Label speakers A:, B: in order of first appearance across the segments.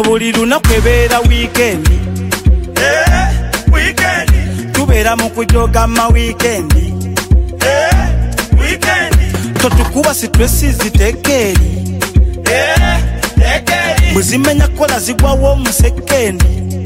A: Feno buli lunaku ebeera weekend.
B: Weekend.
A: Tubeera mu kujoga ma weekend.
B: Weekend.
A: Totukuba stressi zitekeeri.
B: Tekeeri.
A: Bwezimenya kola zigwawo mu sekendi.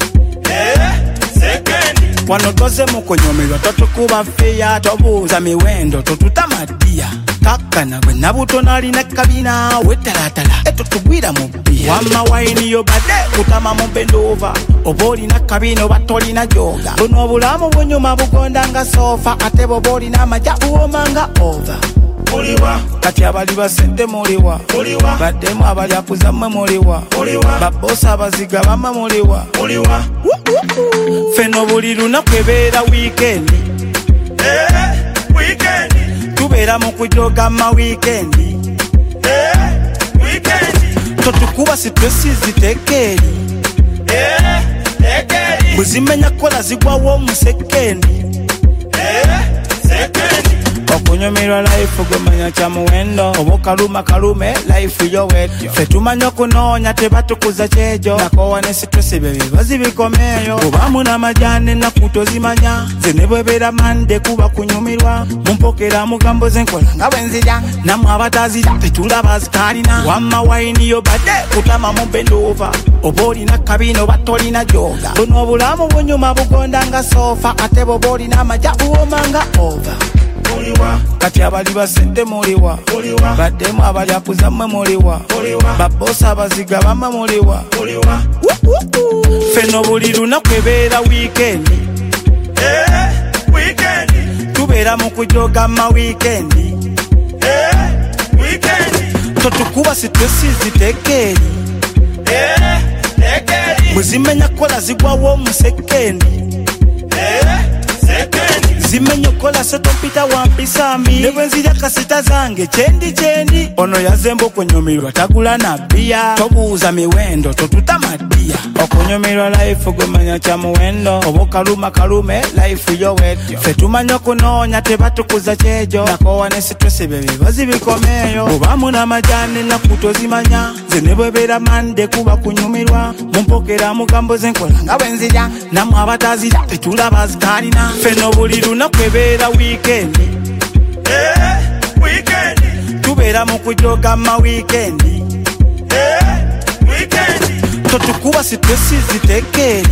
B: Sekendi.
A: Wano toze mu kunyomerwa totukuba feya tobuuza miwendo totutamadiya. Kakana gwe nabutono alina kabina wetalatala etutugwira mu bbiya. Wamma wayini yo badde kutama mu bendova. Oba olina kabina oba tolina joga. Buno obulamu bunyuma bugonda nga sofa. Ate bw'oba olina amagya buwoma nga ova.
B: Muliwa.
A: Kati abali basente muliwa.
B: Muliwa.
A: Baddemu abali akuzammwe muliwa.
B: Muliwa.
A: Babbosa abaziga bamma muliwa.
B: Muliwa.
A: Feno buli lunaku ebeera weekend.
B: Weekend.
A: Tubeera mu kujoga ma weekend.
B: Weekend.
A: Totukuba stressi zitekeeri.
B: Tekeeri.
A: Bwezimenya kola zigwawo mu sekendi.
B: Sekendi.
A: Okunyumirwa life gwemanya kya muwendo. Oba kaluma kalume life yo wetyo. Ffe tumanya okunoonya tebatukuza kyejo. Nakoowa ne stress bye bibazi bikomeeyo. Bw'obaamu n'amajani ennaku tozimanya. Nze ne bwebeera mande kuba kunyumirwa. Mumpokera mugambo ze nkola nga bwe nzirya. Nammwe abatazirya tetulaba zitaalina. Wamma wayini yo badde kutama mu bendova. Oba olina kabina oba tolina joga. Buno obulamu bunyuma bugonda nga sofa. Ate bw'oba olina amagya buwoma nga ova.
B: Muliwa.
A: Kati abali basente muliwa.
B: Muliwa.
A: Baddemu abali akuzammwe muliwa.
B: Muliwa.
A: Babbosa abaziga bamma muliwa.
B: Muliwa.
A: Feno buli lunaku ebeera weekend.
B: Weekend.
A: Tubeera mu kujoga ma weekend.
B: Weekend.
A: Totukuba stressi zitekeeri.
B: Tekeeri.
A: Bwezimenya kola zigwawo mu sekendi.
B: Sekendi.
A: Zimenya kola so tompita wampisambi. Ne bwe nzirya kasita zange kyendi. Ono yazemba okunyumirwa tagula na bbiya. Tobuuza miwendo totutamadiya. Okunyumirwa life gwemanya kya muwendo. Oba kaluma kalume life yo wetyo. Ffe tumanya okunoonya tebatukuza kyejo. Nakoowa ne stress bye bibazi bikomeeyo. Bw'obaamu n'amajani ennaku tozimanya. Nze ne bwebeera mande kuba kunyumirwa. Mumpokera mugambo ze nkola nga bwe nzirya. Nammwe abatazirya tetulaba zitaalina. Feno buli lunaku ebeera weekend.
B: Weekend.
A: Tubeera mu kujoga ma weekend.
B: Weekend.
A: Totukuba stressi zitekeeri.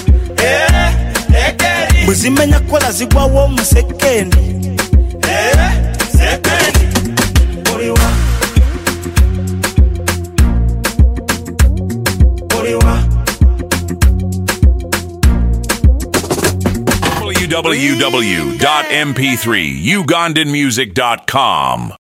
B: Tekeeri.
A: Bwezimenya kola zigwawo mu sekendi.
B: Sekendi. Muliwa. Muliwa.
C: www.mp3ugandanmusic.com